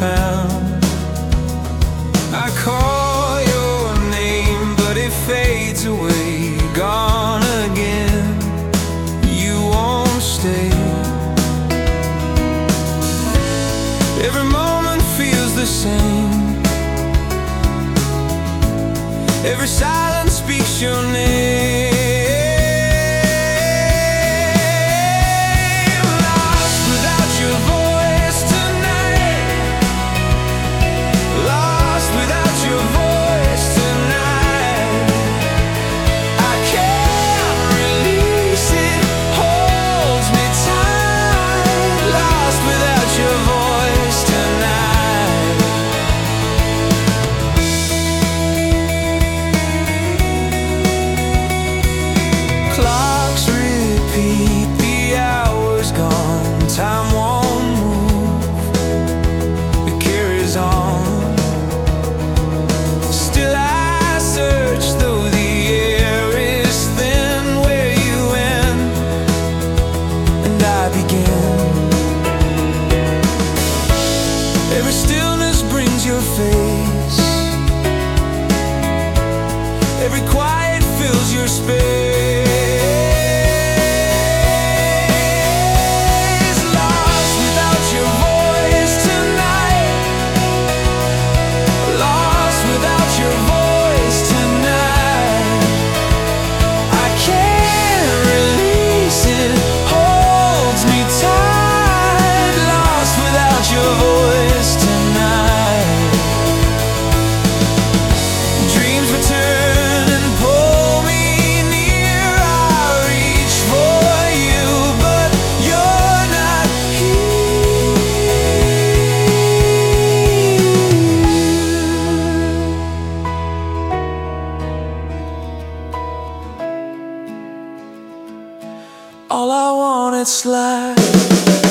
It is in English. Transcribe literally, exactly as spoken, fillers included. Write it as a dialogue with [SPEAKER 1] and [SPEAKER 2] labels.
[SPEAKER 1] found. I call your name, but it fades away, gone again. You won't stay. Every moment feels the same. Every silence speaks your name. Time won't move, it carries on. Still I search, though the air is thin, where you end and I begin. Every stillness brings your face. Every quiet fills your space. All I want is life.